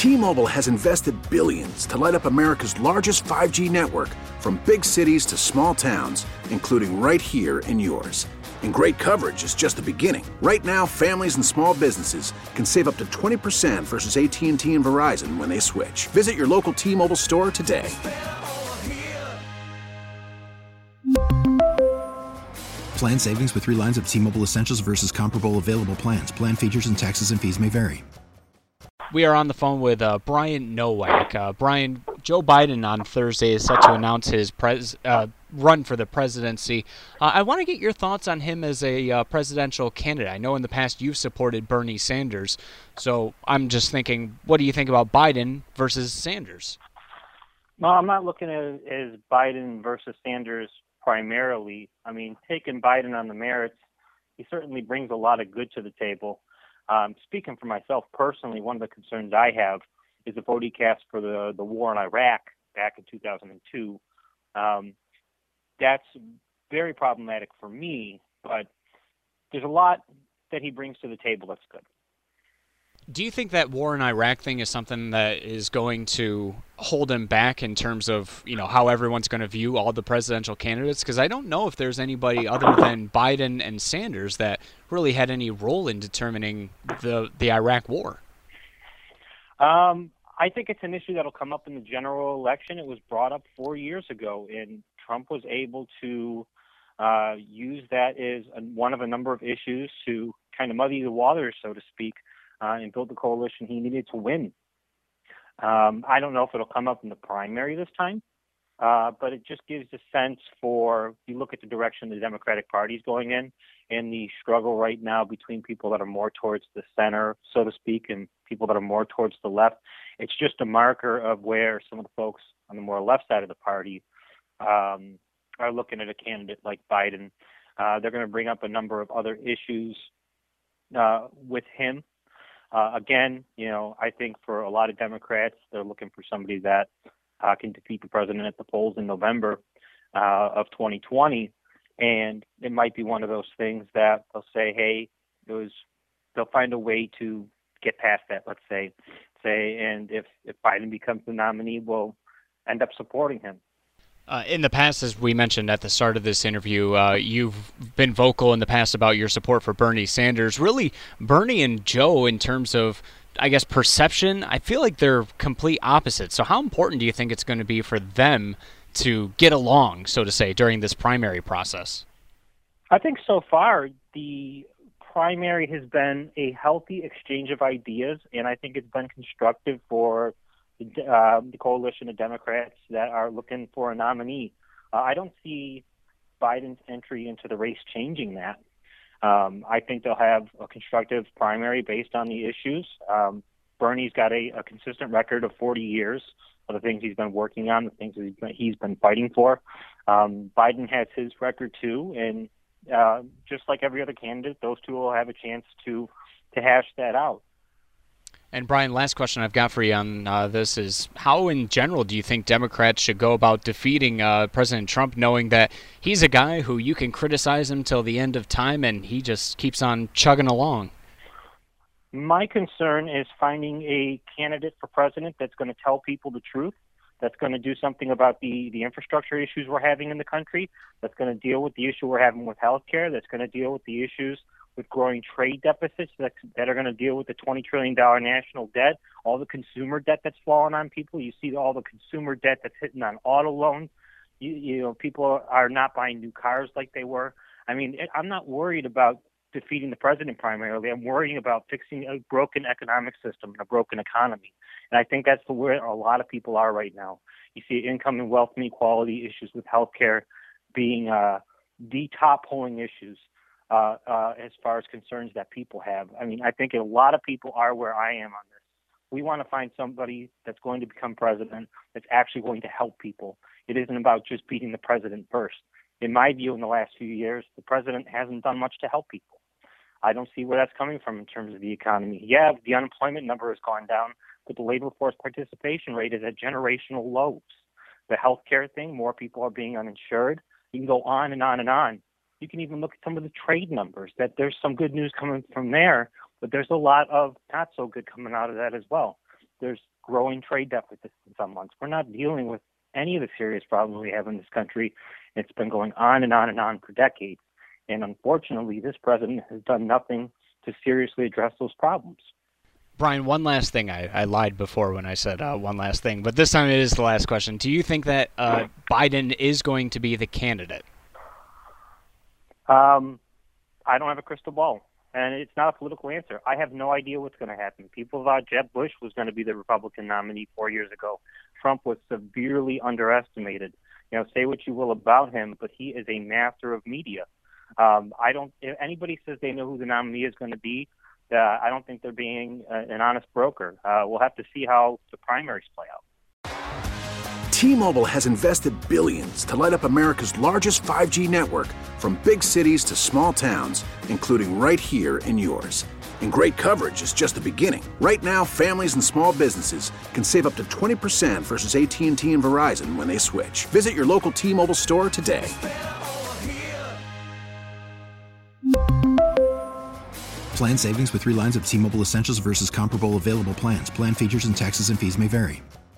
T-Mobile has invested billions to light up America's largest 5G network, from big cities to small towns, including right here in yours. And great coverage is just the beginning. Right now, families and small businesses can save up to 20% versus AT&T and Verizon when they switch. Visit your local T-Mobile store today. Plan savings with 3 lines of T-Mobile Essentials versus comparable available plans. Plan features and taxes and fees may vary. We are on the phone with Brian Nowak. Brian, Joe Biden on Thursday is set to announce his run for the presidency. I want to get your thoughts on him as a presidential candidate. I know in the past you've supported Bernie Sanders, so I'm just thinking, what do you think about Biden versus Sanders? Well, I'm not looking at it as Biden versus Sanders primarily. I mean, taking Biden on the merits, he certainly brings a lot of good to the table. Speaking for myself personally, one of the concerns I have is the vote he cast for the war in Iraq back in 2002. That's very problematic for me, but there's a lot that he brings to the table that's good. Do you think that war in Iraq thing is something that is going to hold him back in terms of, how everyone's going to view all the presidential candidates? Because I don't know if there's anybody other than Biden and Sanders that really had any role in determining the Iraq war. I think it's an issue that'll come up in the general election. It was brought up 4 years ago, and Trump was able to use that as one of a number of issues to kind of muddy the waters, so to speak, and build the coalition he needed to win. I don't know if it'll come up in the primary this time, but it just gives a sense for, you look at the direction the Democratic Party is going in, and the struggle right now between people that are more towards the center, so to speak, and people that are more towards the left. It's just a marker of where some of the folks on the more left side of the party are looking at a candidate like Biden. They're going to bring up a number of other issues with him. Again, I think for a lot of Democrats, they're looking for somebody that can defeat the president at the polls in November of 2020. And it might be one of those things that they'll say, hey, they'll find a way to get past that, let's say, and if Biden becomes the nominee, we'll end up supporting him. In the past, as we mentioned at the start of this interview, you've been vocal in the past about your support for Bernie Sanders. Really, Bernie and Joe, in terms of, I guess, perception, I feel like they're complete opposites. So how important do you think it's going to be for them to get along, so to say, during this primary process? I think so far the primary has been a healthy exchange of ideas, and I think it's been constructive for the coalition of Democrats that are looking for a nominee. I don't see Biden's entry into the race changing that. I think they'll have a constructive primary based on the issues. Bernie's got a consistent record of 40 years of the things he's been working on, the things that he's been fighting for. Biden has his record too, and just like every other candidate, those two will have a chance to hash that out. And Brian, last question I've got for you on this is, how in general do you think Democrats should go about defeating President Trump, knowing that he's a guy who you can criticize him till the end of time and he just keeps on chugging along? My concern is finding a candidate for president that's going to tell people the truth, that's going to do something about the infrastructure issues we're having in the country, that's going to deal with the issue we're having with healthcare, that's going to deal with the issues with growing trade deficits that are going to deal with the $20 trillion national debt, all the consumer debt that's falling on people. You see all the consumer debt that's hitting on auto loans. People are not buying new cars like they were. I mean, I'm not worried about defeating the president primarily. I'm worrying about fixing a broken economic system and a broken economy. And I think that's where a lot of people are right now. You see income and wealth inequality issues with healthcare being the top polling issues as far as concerns that people have. I mean, I think a lot of people are where I am on this. We want to find somebody that's going to become president that's actually going to help people. It isn't about just beating the president first. In my view, in the last few years, the president hasn't done much to help people. I don't see where that's coming from in terms of the economy. Yeah, the unemployment number has gone down, but the labor force participation rate is at generational lows. The healthcare thing, more people are being uninsured. You can go on and on and on. You can even look at some of the trade numbers, that there's some good news coming from there, but there's a lot of not so good coming out of that as well. there's growing trade deficits in some months. We're not dealing with any of the serious problems we have in this country. It's been going on and on and on for decades. And unfortunately, this president has done nothing to seriously address those problems. Brian, one last thing. I lied before when I said one last thing, but this time it is the last question. Do you think that Biden is going to be the candidate? I don't have a crystal ball, and it's not a political answer. I have no idea what's going to happen. People thought Jeb Bush was going to be the Republican nominee 4 years ago. Trump was severely underestimated. Say what you will about him, but he is a master of media. If anybody says they know who the nominee is going to be, I don't think they're being an honest broker. We'll have to see how the primaries play out. T-Mobile has invested billions to light up America's largest 5G network, from big cities to small towns, including right here in yours. And great coverage is just the beginning. Right now, families and small businesses can save up to 20% versus AT&T and Verizon when they switch. Visit your local T-Mobile store today. Plan savings with 3 lines of T-Mobile Essentials versus comparable available plans. Plan features and taxes and fees may vary.